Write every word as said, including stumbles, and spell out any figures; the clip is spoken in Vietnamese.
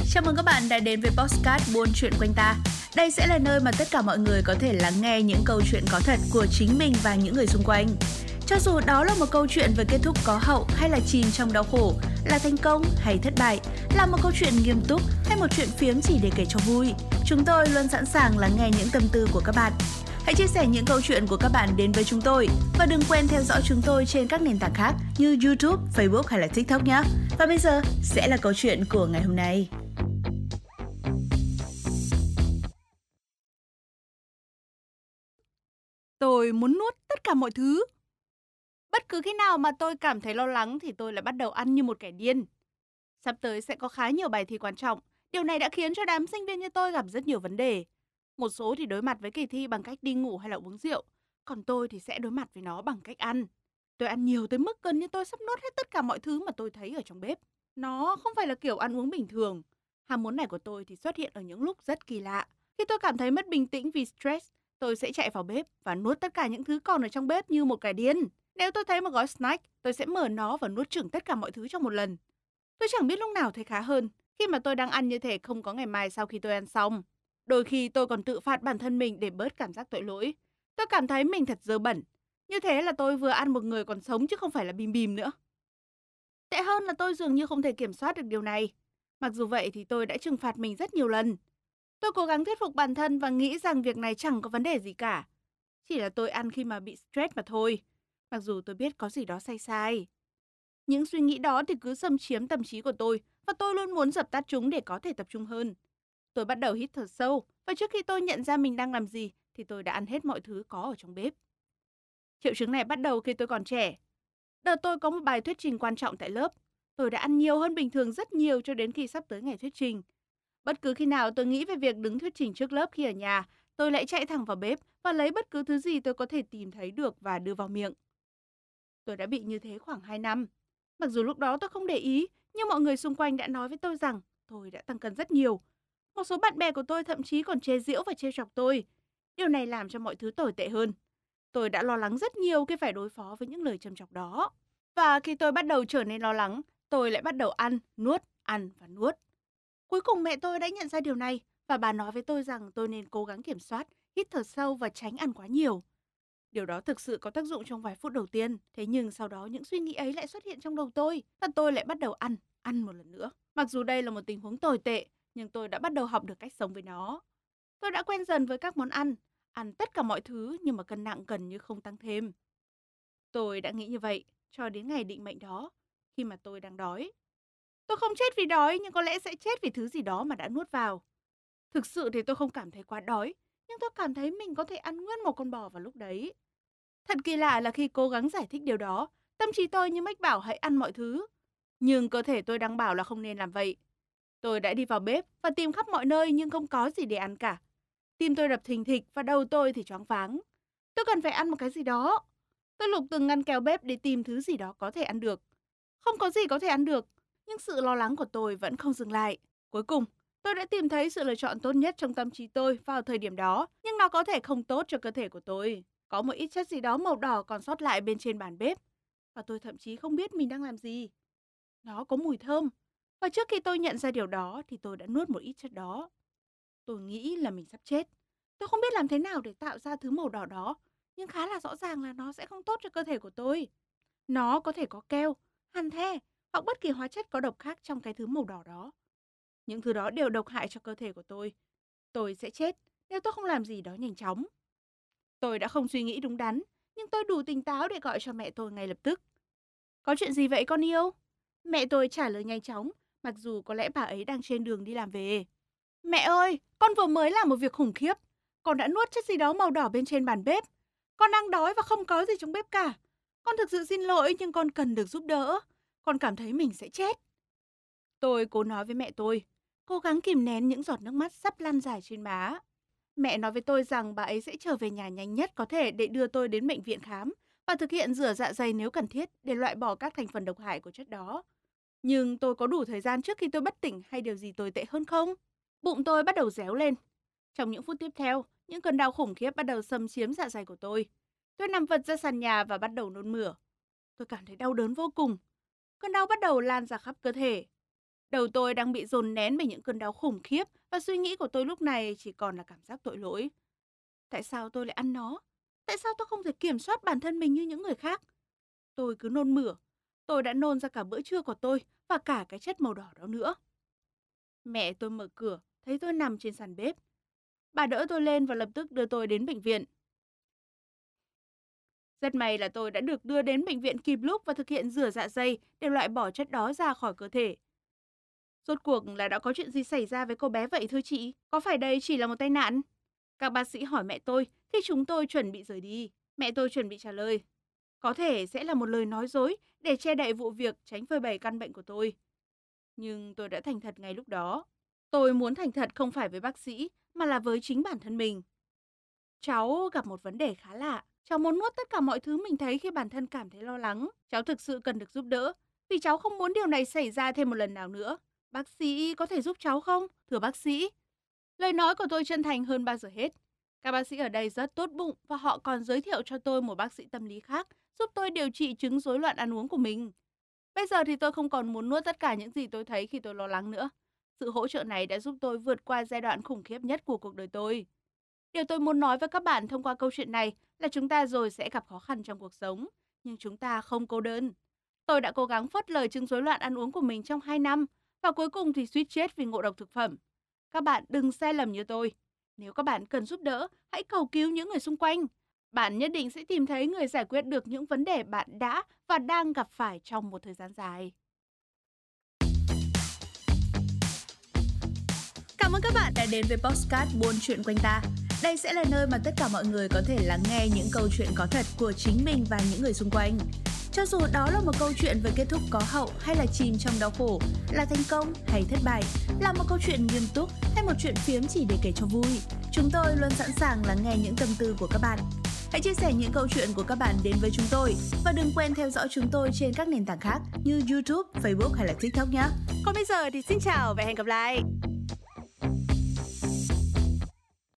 Chào mừng các bạn đã đến với podcast Buôn Chuyện Quanh Ta. Đây sẽ là nơi mà tất cả mọi người có thể lắng nghe những câu chuyện có thật của chính mình và những người xung quanh. Cho dù đó là một câu chuyện với kết thúc có hậu hay là chìm trong đau khổ, là thành công hay thất bại, là một câu chuyện nghiêm túc hay một chuyện phiếm chỉ để kể cho vui, chúng tôi luôn sẵn sàng lắng nghe những tâm tư của các bạn. Hãy chia sẻ những câu chuyện của các bạn đến với chúng tôi và đừng quên theo dõi chúng tôi trên các nền tảng khác như YouTube, Facebook hay là TikTok nhé. Và bây giờ sẽ là câu chuyện của ngày hôm nay. Tôi muốn nuốt tất cả mọi thứ. Bất cứ khi nào mà tôi cảm thấy lo lắng thì tôi lại bắt đầu ăn như một kẻ điên. Sắp tới sẽ có khá nhiều bài thi quan trọng. Điều này đã khiến cho đám sinh viên như tôi gặp rất nhiều vấn đề. Một số thì đối mặt với kỳ thi bằng cách đi ngủ hay là uống rượu. Còn tôi thì sẽ đối mặt với nó bằng cách ăn. Tôi ăn nhiều tới mức gần như tôi sắp nuốt hết tất cả mọi thứ mà tôi thấy ở trong bếp. Nó không phải là kiểu ăn uống bình thường. Ham muốn này của tôi thì xuất hiện ở những lúc rất kỳ lạ. Khi tôi cảm thấy mất bình tĩnh vì stress, tôi sẽ chạy vào bếp và nuốt tất cả những thứ còn ở trong bếp như một kẻ điên. Nếu tôi thấy một gói snack, tôi sẽ mở nó và nuốt chửng tất cả mọi thứ trong một lần. Tôi chẳng biết lúc nào thấy khá hơn khi mà tôi đang ăn như thể không có ngày mai sau khi tôi ăn xong. Đôi khi tôi còn tự phạt bản thân mình để bớt cảm giác tội lỗi. Tôi cảm thấy mình thật dơ bẩn. Như thế là tôi vừa ăn một người còn sống chứ không phải là bìm bìm nữa. Tệ hơn là tôi dường như không thể kiểm soát được điều này. Mặc dù vậy thì tôi đã trừng phạt mình rất nhiều lần. Tôi cố gắng thuyết phục bản thân và nghĩ rằng việc này chẳng có vấn đề gì cả. Chỉ là tôi ăn khi mà bị stress mà thôi. Mặc dù tôi biết có gì đó sai sai. Những suy nghĩ đó thì cứ xâm chiếm tâm trí của tôi và tôi luôn muốn dập tắt chúng để có thể tập trung hơn. Tôi bắt đầu hít thở sâu và trước khi tôi nhận ra mình đang làm gì thì tôi đã ăn hết mọi thứ có ở trong bếp. Triệu chứng này bắt đầu khi tôi còn trẻ. Đợt tôi có một bài thuyết trình quan trọng tại lớp. Tôi đã ăn nhiều hơn bình thường rất nhiều cho đến khi sắp tới ngày thuyết trình. Bất cứ khi nào tôi nghĩ về việc đứng thuyết trình trước lớp khi ở nhà, tôi lại chạy thẳng vào bếp và lấy bất cứ thứ gì tôi có thể tìm thấy được và đưa vào miệng. Tôi đã bị như thế khoảng hai năm. Mặc dù lúc đó tôi không để ý, nhưng mọi người xung quanh đã nói với tôi rằng tôi đã tăng cân rất nhiều. Một số bạn bè của tôi thậm chí còn chế giễu và trêu chọc tôi. Điều này làm cho mọi thứ tồi tệ hơn. Tôi đã lo lắng rất nhiều khi phải đối phó với những lời châm chọc đó. Và khi tôi bắt đầu trở nên lo lắng, tôi lại bắt đầu ăn, nuốt, ăn và nuốt. Cuối cùng mẹ tôi đã nhận ra điều này và bà nói với tôi rằng tôi nên cố gắng kiểm soát, hít thở sâu và tránh ăn quá nhiều. Điều đó thực sự có tác dụng trong vài phút đầu tiên, thế nhưng sau đó những suy nghĩ ấy lại xuất hiện trong đầu tôi và tôi lại bắt đầu ăn, ăn một lần nữa. Mặc dù đây là một tình huống tồi tệ, nhưng tôi đã bắt đầu học được cách sống với nó. Tôi đã quen dần với các món ăn, ăn tất cả mọi thứ nhưng mà cân nặng gần như không tăng thêm. Tôi đã nghĩ như vậy cho đến ngày định mệnh đó, khi mà tôi đang đói. Tôi không chết vì đói nhưng có lẽ sẽ chết vì thứ gì đó mà đã nuốt vào. Thực sự thì tôi không cảm thấy quá đói, nhưng tôi cảm thấy mình có thể ăn nguyên một con bò vào lúc đấy. Thật kỳ lạ là khi cố gắng giải thích điều đó, tâm trí tôi như mách bảo hãy ăn mọi thứ. Nhưng cơ thể tôi đang bảo là không nên làm vậy. Tôi đã đi vào bếp và tìm khắp mọi nơi nhưng không có gì để ăn cả. Tim tôi đập thình thịch và đầu tôi thì choáng váng. Tôi cần phải ăn một cái gì đó. Tôi lục từng ngăn kéo bếp để tìm thứ gì đó có thể ăn được. Không có gì có thể ăn được, nhưng sự lo lắng của tôi vẫn không dừng lại. Cuối cùng, tôi đã tìm thấy sự lựa chọn tốt nhất trong tâm trí tôi vào thời điểm đó, nhưng nó có thể không tốt cho cơ thể của tôi. Có một ít chất gì đó màu đỏ còn sót lại bên trên bàn bếp, và tôi thậm chí không biết mình đang làm gì. Nó có mùi thơm, và trước khi tôi nhận ra điều đó thì tôi đã nuốt một ít chất đó. Tôi nghĩ là mình sắp chết. Tôi không biết làm thế nào để tạo ra thứ màu đỏ đó, nhưng khá là rõ ràng là nó sẽ không tốt cho cơ thể của tôi. Nó có thể có keo, hàn the hoặc bất kỳ hóa chất có độc khác trong cái thứ màu đỏ đó. Những thứ đó đều độc hại cho cơ thể của tôi. Tôi sẽ chết nếu tôi không làm gì đó nhanh chóng. Tôi đã không suy nghĩ đúng đắn, nhưng tôi đủ tỉnh táo để gọi cho mẹ tôi ngay lập tức. Có chuyện gì vậy con yêu? Mẹ tôi trả lời nhanh chóng, mặc dù có lẽ bà ấy đang trên đường đi làm về. Mẹ ơi, con vừa mới làm một việc khủng khiếp. Con đã nuốt chất gì đó màu đỏ bên trên bàn bếp. Con đang đói và không có gì trong bếp cả. Con thực sự xin lỗi nhưng con cần được giúp đỡ. Con cảm thấy mình sẽ chết. Tôi cố nói với mẹ tôi, cố gắng kìm nén những giọt nước mắt sắp lan dài trên má. Mẹ nói với tôi rằng bà ấy sẽ trở về nhà nhanh nhất có thể để đưa tôi đến bệnh viện khám và thực hiện rửa dạ dày nếu cần thiết để loại bỏ các thành phần độc hại của chất đó. Nhưng tôi có đủ thời gian trước khi tôi bất tỉnh hay điều gì tồi tệ hơn không? Bụng tôi bắt đầu réo lên. Trong những phút tiếp theo, những cơn đau khủng khiếp bắt đầu xâm chiếm dạ dày của tôi. Tôi nằm vật ra sàn nhà và bắt đầu nôn mửa. Tôi cảm thấy đau đớn vô cùng. Cơn đau bắt đầu lan ra khắp cơ thể. Đầu tôi đang bị dồn nén bởi những cơn đau khủng khiếp và suy nghĩ của tôi lúc này chỉ còn là cảm giác tội lỗi. Tại sao tôi lại ăn nó? Tại sao tôi không thể kiểm soát bản thân mình như những người khác? Tôi cứ nôn mửa. Tôi đã nôn ra cả bữa trưa của tôi và cả cái chất màu đỏ đó nữa. Mẹ tôi mở cửa, thấy tôi nằm trên sàn bếp. Bà đỡ tôi lên và lập tức đưa tôi đến bệnh viện. Rất may là tôi đã được đưa đến bệnh viện kịp lúc và thực hiện rửa dạ dày để loại bỏ chất đó ra khỏi cơ thể. Rốt cuộc là đã có chuyện gì xảy ra với cô bé vậy thưa chị? Có phải đây chỉ là một tai nạn? Các bác sĩ hỏi mẹ tôi khi chúng tôi chuẩn bị rời đi. Mẹ tôi chuẩn bị trả lời. Có thể sẽ là một lời nói dối để che đậy vụ việc, tránh phơi bày căn bệnh của tôi. Nhưng tôi đã thành thật ngay lúc đó. Tôi muốn thành thật không phải với bác sĩ mà là với chính bản thân mình. Cháu gặp một vấn đề khá lạ. Cháu muốn nuốt tất cả mọi thứ mình thấy khi bản thân cảm thấy lo lắng. Cháu thực sự cần được giúp đỡ vì cháu không muốn điều này xảy ra thêm một lần nào nữa. Bác sĩ có thể giúp cháu không? Thưa bác sĩ. Lời nói của tôi chân thành hơn bao giờ hết. Các bác sĩ ở đây rất tốt bụng và họ còn giới thiệu cho tôi một bác sĩ tâm lý khác giúp tôi điều trị chứng rối loạn ăn uống của mình. Bây giờ thì tôi không còn muốn nuốt tất cả những gì tôi thấy khi tôi lo lắng nữa. Sự hỗ trợ này đã giúp tôi vượt qua giai đoạn khủng khiếp nhất của cuộc đời tôi. Điều tôi muốn nói với các bạn thông qua câu chuyện này là chúng ta rồi sẽ gặp khó khăn trong cuộc sống, nhưng chúng ta không cô đơn. Tôi đã cố gắng phớt lờ chứng rối loạn ăn uống của mình trong hai năm và cuối cùng thì suýt chết vì ngộ độc thực phẩm. Các bạn đừng sai lầm như tôi. Nếu các bạn cần giúp đỡ, hãy cầu cứu những người xung quanh. Bạn nhất định sẽ tìm thấy người giải quyết được những vấn đề bạn đã và đang gặp phải trong một thời gian dài. Cảm ơn các bạn đã đến với podcast Buôn Chuyện Quanh Ta. Đây sẽ là nơi mà tất cả mọi người có thể lắng nghe những câu chuyện có thật của chính mình và những người xung quanh. Cho dù đó là một câu chuyện với kết thúc có hậu hay là chìm trong đau khổ, là thành công hay thất bại, là một câu chuyện nghiêm túc hay một chuyện phiếm chỉ để kể cho vui, chúng tôi luôn sẵn sàng lắng nghe những tâm tư của các bạn. Hãy chia sẻ những câu chuyện của các bạn đến với chúng tôi và đừng quên theo dõi chúng tôi trên các nền tảng khác như YouTube, Facebook hay là TikTok nhé. Còn bây giờ thì xin chào và hẹn gặp lại.